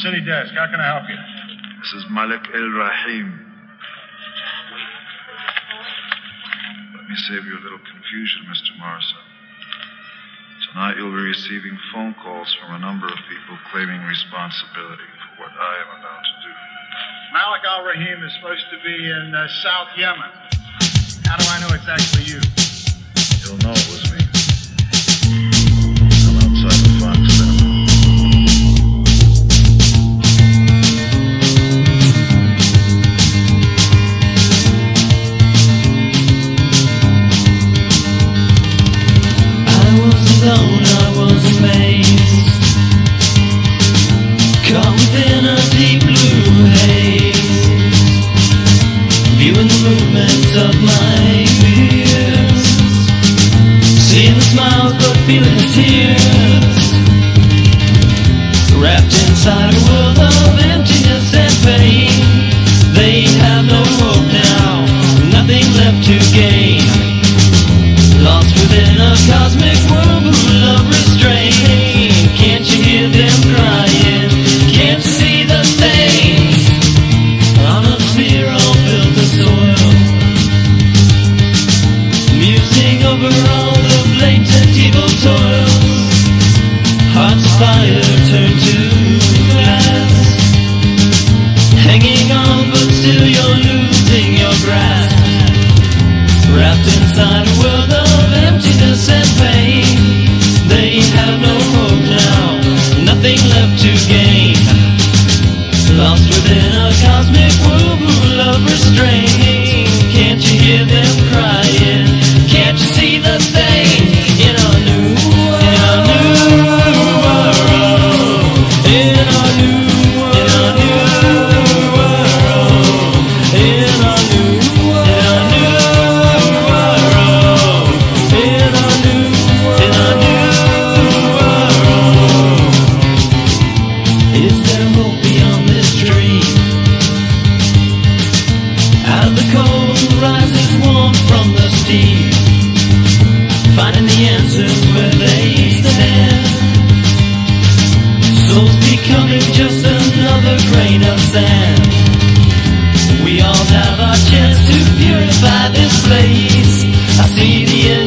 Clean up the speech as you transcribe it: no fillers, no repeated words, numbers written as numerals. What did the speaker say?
city desk. How can I help you? This is Malik El-Rahim. Let me save you a little confusion, Mr. Morrison. Tonight you'll be receiving phone calls from a number of people claiming responsibility for what I am about to do. Malik Al-Rahim is supposed to be in South Yemen. How do I know it's actually you? You'll know it was me. I'm outside the Fox Cinema. I was alone, I was amazed, caught within a deep blue haze, viewing the movements of my fears, seeing the smiles but feeling the tears, wrapped inside a world of emptiness and pain. They have no hope now, nothing left to gain, lost within a cosmic whirlpool of restraint. Can't you hear them crying? Can't you see the stains on a sphere all built of soil, musing over all the blatant evil toils? Hearts of fire turn to glass, hanging on but still you're losing your grasp, wrapped inside a world of emptiness and pain. They have no hope now, nothing left to gain, lost within a cosmic whirlpool of restraint. Can't you hear them crying? Can't you see the stains in our new world? In our new world. In our new world. In our new world. In our new world. In our new world. In our new world. In our new world. Is there hope beyond this dream? Out of the cold rises warmth from the steam, finding the answers where they stand. Souls becoming just another grain of sand. We all have our chance to purify this place. I see the